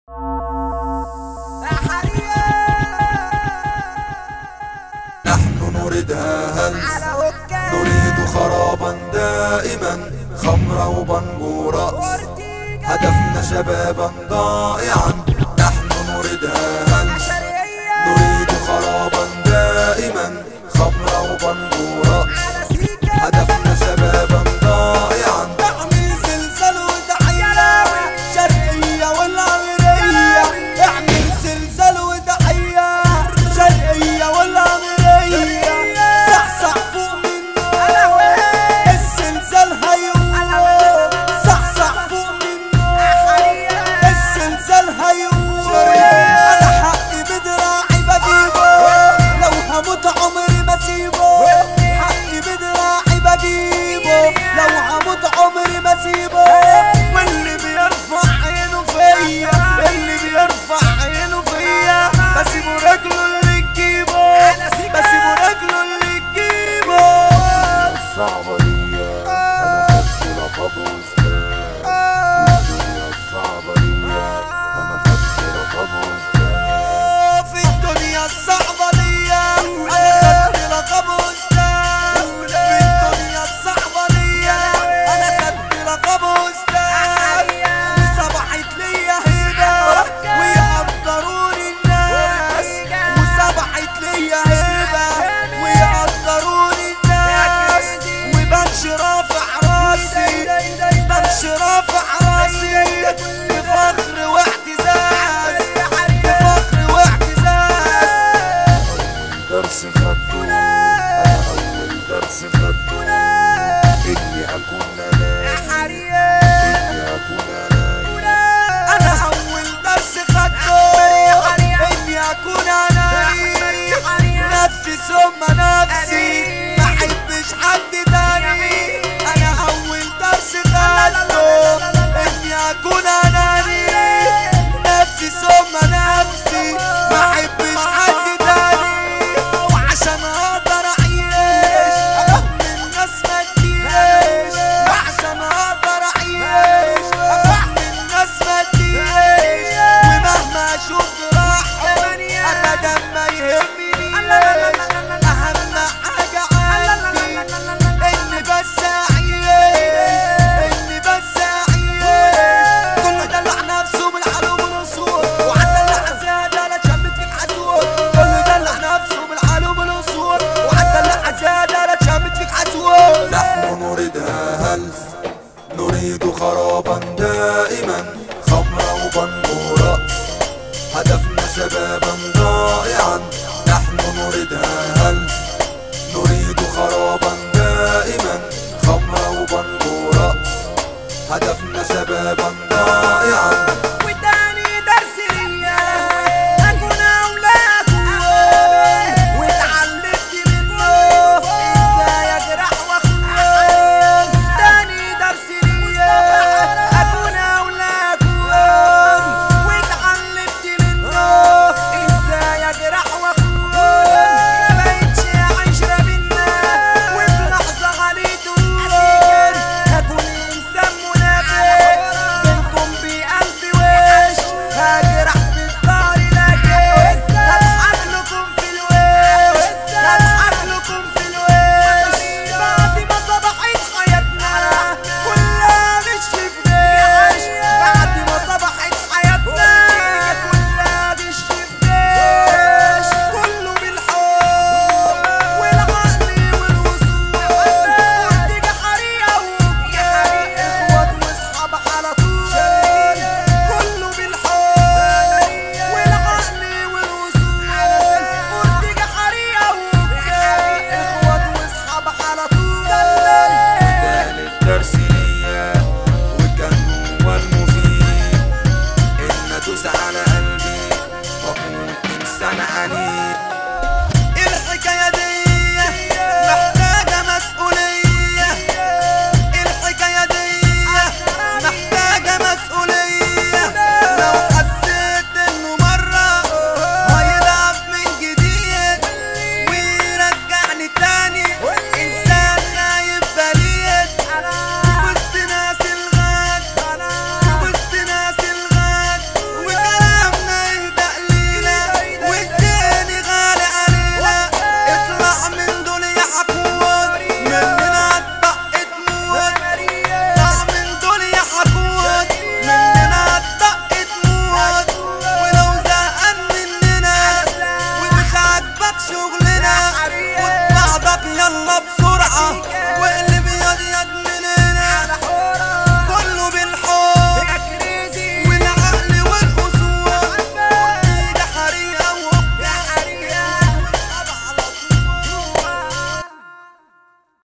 نحن نريدها هلس، نريد خرابا دائما، خمرة وبنج رأس، هدفنا شبابا ضائعا. نحن نريدها هلس، نريد خرابا دائما، خمرة وبنج رأس، هدفنا شبابا ضائعا. اعمل زلزال وتحية شرقية والعمرية، اعمل زلزال وتحية شرقية والعمرية، صحصح فوق منه الزلزال هيقوم، صحصح فوق منه الزلزال هيقوم. انا حقي بدراعي بجيبه، لو هموت عمري ما سيبه، حقي بدراعي بجيبه، لو هموت عمري ما سيبه. واللي بيرفع عينه فيا، اللي بيرفع عينه فيا، بسيبه رجله اللي تجيبه، بسيبه رجله اللي تجيبه. الصعبة دي أنا خدت لقب وزدان، الدنيا الصعبة دي أنا خدت لقب وزدان، في الدنيا الصعبة دي أنا خدت لقب وزدان، في الدنيا الصعبة دي أنا خدت لقب وزدان. وصبحت ليا هبة ويقدروني الناس، وصبحت ليا هبة ويقدروني الناس، وبمشي رافع راسي، بمشي رافع راسي بفخر واعتزاز، بفخر واعتزاز. درس خدته أنا أول درس خدته، إني أكون أنا، إني أكون أنا. أنا أول درس خدته إني أكون أناني، نفسي ثم نفسي، محبش حد تاني. أنا أول درس خدته إني أكون أناني، نفسي ثم نفسي، محبش حد تاني. وعشان أقدر أعيش أفهم الناس ما تجيش، وعشان أقدر أعيش أفهم الناس ما تجيش. ومهما أشوف راحة أبدا ما يهمنيش، أهم حاجة عندي إني بس أعيش، إني بس أعيش. كله دلع نفسه بالحلو والأصول، وعدلع زيادة لا تشمت فيك حسود. كله دلع نفسه بالحلو والأصول، وعدلع زيادة لا تشمت فيك حسود. نحن نريدها هلس، نريد خرابا دائما، خمرة وبنج رأس، هدفنا شبابا ضائعا. نحن نريدها هلس، نريد خرابا دائما، خمرة وبنج رأس، هدفنا شبابا ضائعا. وتاني درس ليا أكون أولاكم، واتعلمت منه إزاي أجرح وأخون. تاني درس ليا أكون أولاكم، واتعلمت منه إزاي أجرح وأخون. مبقتش عشرة بينا وفي لحظة غليتون، هكون إنسان منافق بينكم بألف وش، هجرح في الدار لكن هضحك لكم في الوش، هضحك لكم في الوش. بعد ما صبحت حياتنا كلها غش في غش، بعد ما صبحت حياتنا كلها غش في غش. كله بالحب والعقل والوصول، تيجي حريقة وبكاء، اخوات واصحاب على طول. كله بالحب والعقل والوصول، تيجي حريقة وبكاء، اخوات واصحاب على طول. تالت درس ليا وكان هو المفيد، إن أدوس على